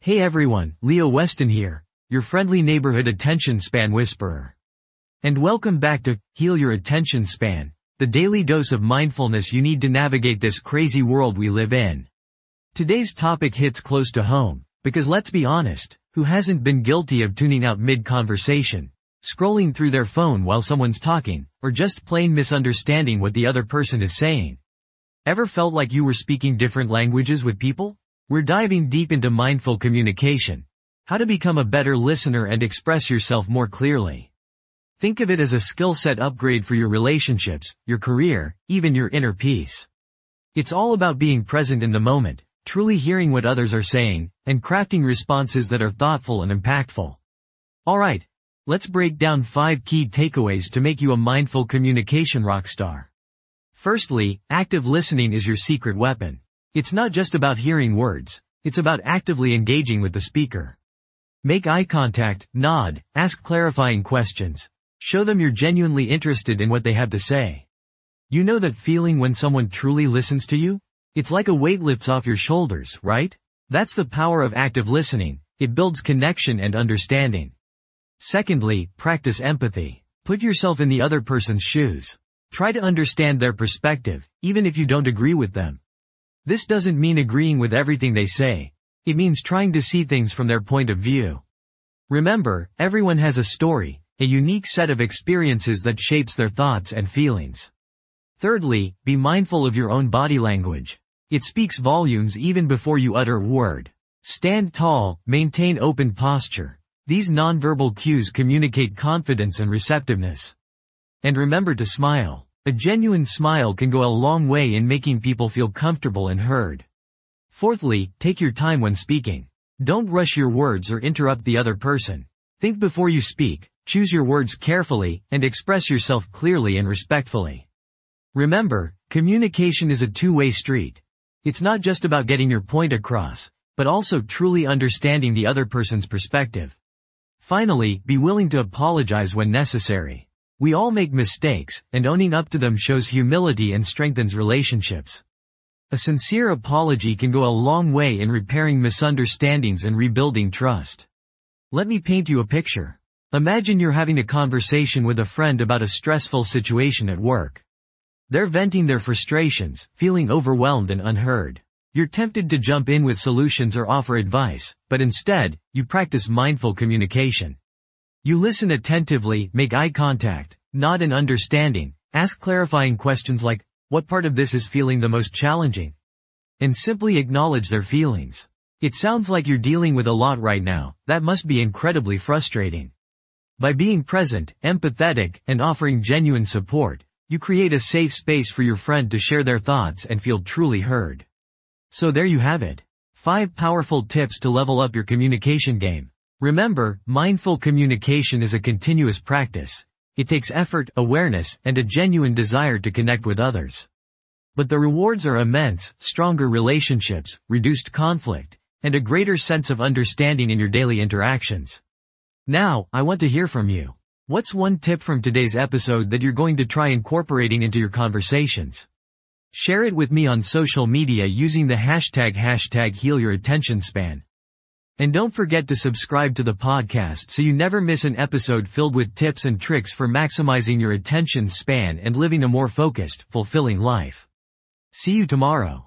Hey everyone, Leo Weston here, your friendly neighborhood attention span whisperer. And welcome back to Heal Your Attention Span, the daily dose of mindfulness you need to navigate this crazy world we live in. Today's topic hits close to home, because let's be honest, who hasn't been guilty of tuning out mid-conversation, scrolling through their phone while someone's talking, or just plain misunderstanding what the other person is saying? Ever felt like you were speaking different languages with people? We're diving deep into mindful communication, how to become a better listener and express yourself more clearly. Think of it as a skill set upgrade for your relationships, your career, even your inner peace. It's all about being present in the moment, truly hearing what others are saying, and crafting responses that are thoughtful and impactful. Alright, let's break down 5 key takeaways to make you a mindful communication rockstar. Firstly, active listening is your secret weapon. It's not just about hearing words, it's about actively engaging with the speaker. Make eye contact, nod, ask clarifying questions. Show them you're genuinely interested in what they have to say. You know that feeling when someone truly listens to you? It's like a weight lifts off your shoulders, right? That's the power of active listening. It builds connection and understanding. Secondly, practice empathy. Put yourself in the other person's shoes. Try to understand their perspective, even if you don't agree with them. This doesn't mean agreeing with everything they say. It means trying to see things from their point of view. Remember, everyone has a story, a unique set of experiences that shapes their thoughts and feelings. Thirdly, be mindful of your own body language. It speaks volumes even before you utter a word. Stand tall, maintain open posture. These nonverbal cues communicate confidence and receptiveness. And remember to smile. A genuine smile can go a long way in making people feel comfortable and heard. Fourthly, take your time when speaking. Don't rush your words or interrupt the other person. Think before you speak, choose your words carefully, and express yourself clearly and respectfully. Remember, communication is a two-way street. It's not just about getting your point across, but also truly understanding the other person's perspective. Finally, be willing to apologize when necessary. We all make mistakes, and owning up to them shows humility and strengthens relationships. A sincere apology can go a long way in repairing misunderstandings and rebuilding trust. Let me paint you a picture. Imagine you're having a conversation with a friend about a stressful situation at work. They're venting their frustrations, feeling overwhelmed and unheard. You're tempted to jump in with solutions or offer advice, but instead, you practice mindful communication. You listen attentively, make eye contact, nod in understanding, ask clarifying questions like, what part of this is feeling the most challenging? And simply acknowledge their feelings. It sounds like you're dealing with a lot right now. That must be incredibly frustrating. By being present, empathetic, and offering genuine support, you create a safe space for your friend to share their thoughts and feel truly heard. So there you have it. 5 powerful tips to level up your communication game. Remember, mindful communication is a continuous practice. It takes effort, awareness, and a genuine desire to connect with others. But the rewards are immense: stronger relationships, reduced conflict, and a greater sense of understanding in your daily interactions. Now, I want to hear from you. What's one tip from today's episode that you're going to try incorporating into your conversations? Share it with me on social media using the hashtag #HealYourAttentionSpan. And don't forget to subscribe to the podcast so you never miss an episode filled with tips and tricks for maximizing your attention span and living a more focused, fulfilling life. See you tomorrow.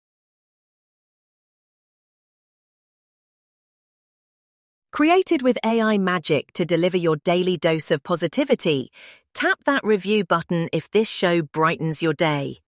Created with AI magic to deliver your daily dose of positivity, tap that review button if this show brightens your day.